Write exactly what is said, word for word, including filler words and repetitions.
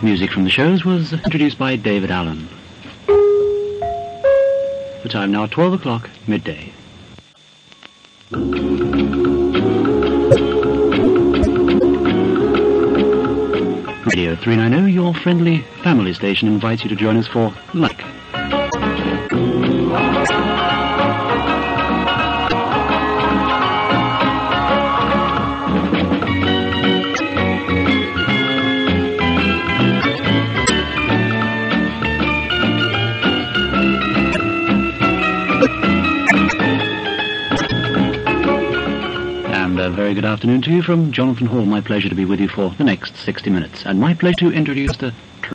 Music from the shows was introduced by David Allen. The time now twelve o'clock, midday. Radio three ninety, your friendly family station, invites you to join us for Like. A very good afternoon to you from Jonathan Hall. My pleasure to be with you for the next sixty minutes, and my pleasure to introduce the